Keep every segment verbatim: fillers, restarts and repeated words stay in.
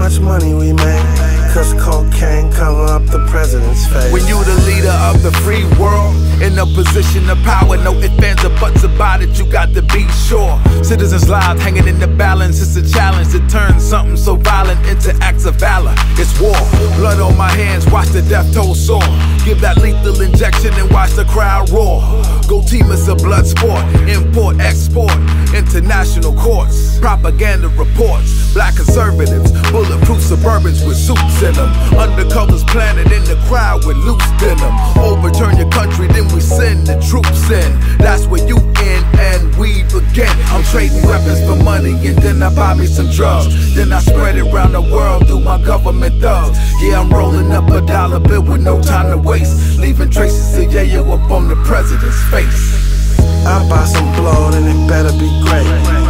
much money we make, cause cocaine cover up the president's face. When you the leader of the free world, in a position of power, no ifs, ands, or buts about it, you got to be sure. Citizens' lives hanging in the balance, it's a challenge to turn something so violent into acts of valor. It's war, blood on my hands, watch the death toll soar. Give that lethal injection and watch the crowd roar. Go team, it's a blood sport, import, export, international courts, propaganda reports, black conservatives, bulletproof Suburbans with suits in them, undercovers planted in the crowd with loose denim. Overturn your country, then we send the troops in. That's where you end and we begin. I'm trading weapons for money and then I buy me some drugs. Then I spread it around the world through my government thugs. Yeah, I'm rolling up a dollar bill with no time to waste, leaving traces of yayo up on the president's face. I buy some blood and it better be great,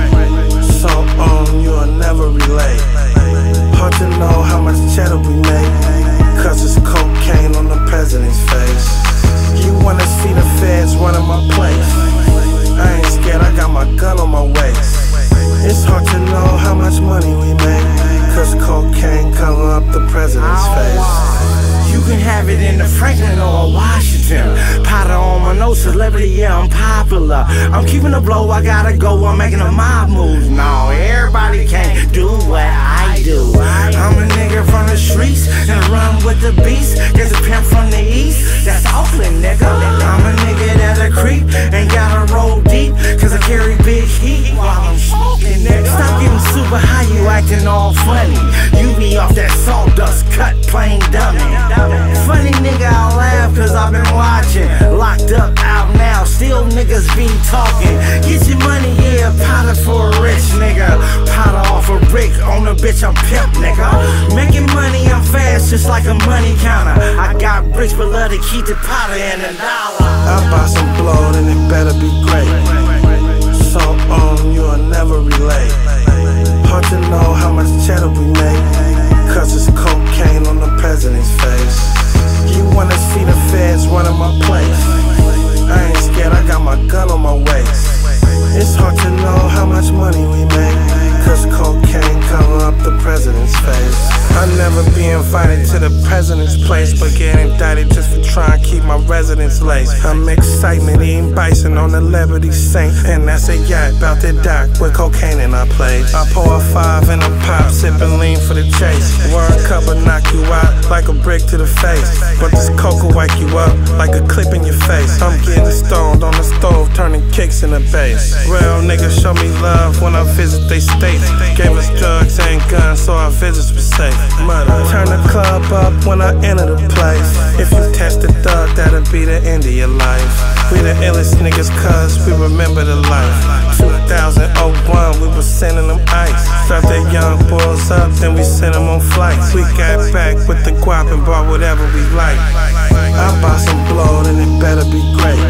so on you'll never relate. Hard to know how much cheddar we make, cause it's cocaine on the president's face. You wanna see the feds running my place? I ain't scared, I got my gun on my waist. It's hard to know how much money we make, cause cocaine cover up the president's face. You can have it in the Franklin or Washington. Powder on my nose, celebrity, yeah, I'm popular. I'm keeping the blow, I gotta go, I'm making a mob move. No, everybody can't do what I do. I'm a nigga from the streets and run with the beast. There's a pimp from the east, that's Oakland, nigga. I'm a nigga that'll creep and gotta roll deep, cause I carry big heat while I'm smoking, nigga. Stop getting super high, you acting all funny. You be off that sawdust cut, plain dummy. Funny nigga, I laugh cause I've been watching. Locked up, out now, still niggas be talking. Get your money, yeah, powder for a rich nigga. Powder off a brick, on a bitch, I'm pimp, nigga. Making money, I'm fast, just like a money counter. I got bricks, but love to keep the powder and the dollar. I buy some blood and it better be great, so on you'll never relate. Hard to know how much cheddar we make, cause it's cocaine on the president's face. You wanna see the feds running my place? I ain't scared, I got my gun on my waist. It's hard to know how much money we make, cause cocaine cover up the president's face. I'll never be invited to the president's place, but get indicted just for trying to keep my residence laced. I'm excitement eating bison on the Liberty Saint, and that's a yacht bout to dock with cocaine in our place. I pour a five in a pop, sipping lean for the chase. One cup will knock you out like a brick to the face, but this coke will wake you up like a clip in your face. I'm getting stoned on the stove, turning kicks in the bass. Real niggas show me love when I visit they states. Gave us drugs and guns so our visits were safe. Mother, turn the club up when I enter the place. If you test the thug, that'll be the end of your life. We the illest niggas cause we remember the life. two thousand one, we was sending them ice. Strapped their young boys up, then we sent them on flights. We got back with the guap and bought whatever we like. I buy some blood and it better be great,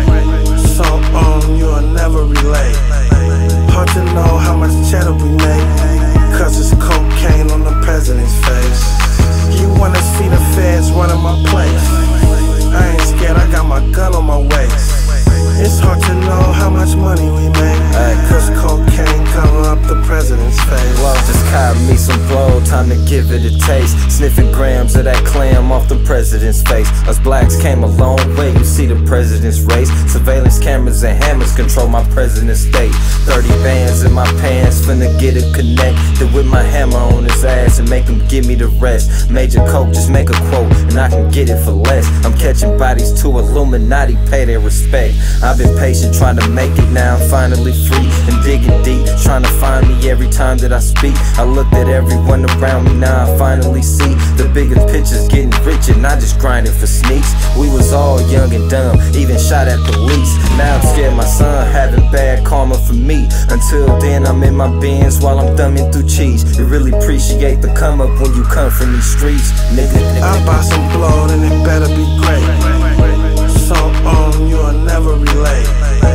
so on you'll never relate. Hard to know how much cheddar we make, cause it's cocaine on the president's face. You wanna see the feds running my place? I ain't scared, I got my gun on my waist. It's hard to know how much money we make, cause cocaine cover up the president's face. Well, just cop me some blow, time to give it a taste. Sniffing grams of that clam off the president's face. Us blacks came a long way, you see the president's race. Surveillance cameras and hammers control my president's state. Thirty bands in my pants, finna get it connected with my hammer on his ass and make him give me the rest. Major Coke, just make a quote and I can get it for less. I'm catching bodies to Illuminati, pay their respect. I've been patient trying to make it, now I'm finally free and digging deep, trying to find me every time that I speak. I looked at everyone around me, now I finally see the bigger picture's getting richer, not just grinding for sneaks. We was all young and dumb, even shot at police. Now I'm scared my son having bad karma for me. Until then I'm in my Benz while I'm thumbing through cheese. You really appreciate the come up when you come from these streets, nigga, nigga. I buy some blood and it better be great, so on you'll never relate.